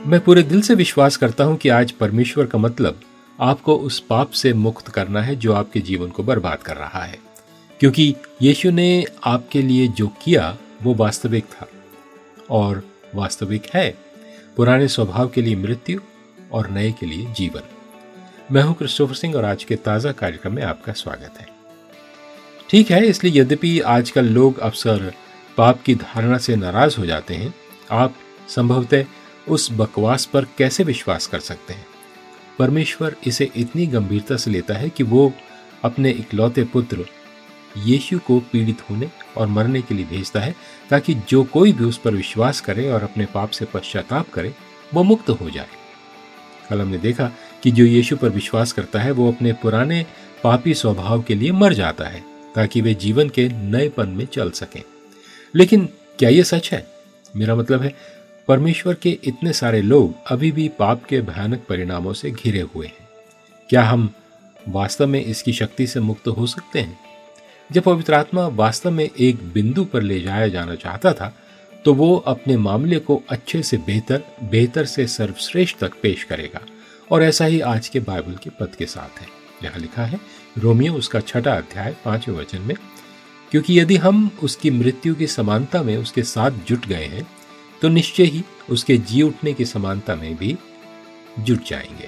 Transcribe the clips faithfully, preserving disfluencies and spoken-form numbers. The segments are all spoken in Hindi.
मैं पूरे दिल से विश्वास करता हूं कि आज परमेश्वर का मतलब आपको उस पाप से मुक्त करना है जो आपके जीवन को बर्बाद कर रहा है, क्योंकि यीशु ने आपके लिए जो किया वो वास्तविक था और वास्तविक है। पुराने स्वभाव के लिए मृत्यु और नए के लिए जीवन। मैं हूं क्रिस्टोफर सिंह और आज के ताज़ा कार्यक्रम में आपका स्वागत है। ठीक है, इसलिए यद्यपि आजकल लोग अक्सर पाप की धारणा से नाराज हो जाते हैं, आप संभवतः उस बकवास पर कैसे विश्वास कर सकते हैं। परमेश्वर इसे इतनी गंभीरता से लेता है कि वो अपने इकलौते पुत्र यीशु को पीड़ित होने और मरने के लिए भेजता है, ताकि जो कोई भी उस पर विश्वास करे और अपने पाप से पश्चाताप करे वो मुक्त हो जाए। कल हमने देखा कि जो यीशु पर विश्वास करता है वो अपने पुराने पापी स्वभाव के लिए मर जाता है ताकि वे जीवन के नएपन में चल सकें। लेकिन क्या ये सच है? मेरा मतलब है, परमेश्वर के इतने सारे लोग अभी भी पाप के भयानक परिणामों से घिरे हुए हैं। क्या हम वास्तव में इसकी शक्ति से मुक्त हो सकते हैं? जब पवित्र आत्मा वास्तव में एक बिंदु पर ले जाया जाना चाहता था तो वो अपने मामले को अच्छे से बेहतर बेहतर से सर्वश्रेष्ठ तक पेश करेगा, और ऐसा ही आज के बाइबल के पद के साथ है। यहाँ लिखा है रोमियो उसका छठा अध्याय पांचवें वचन में, क्योंकि यदि हम उसकी मृत्यु की समानता में उसके साथ जुट गए हैं तो निश्चय ही उसके जी उठने की समानता में भी जुट जाएंगे।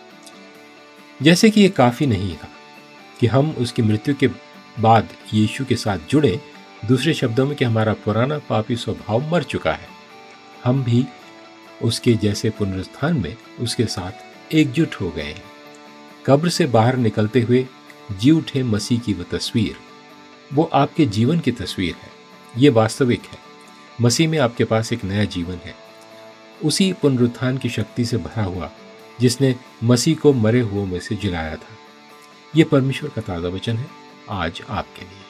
जैसे कि ये काफी नहीं था कि हम उसकी मृत्यु के बाद यीशु के साथ जुड़े, दूसरे शब्दों में कि हमारा पुराना पापी स्वभाव मर चुका है, हम भी उसके जैसे पुनरुत्थान में उसके साथ एकजुट हो गए हैं। कब्र से बाहर निकलते हुए जी उठे मसीह की वो तस्वीर, वो आपके जीवन की तस्वीर है। ये वास्तविक है। मसीह में आपके पास एक नया जीवन है, उसी पुनरुत्थान की शक्ति से भरा हुआ जिसने मसीह को मरे हुओं में से जिलाया था। ये परमेश्वर का ताज़ा वचन है आज आपके लिए।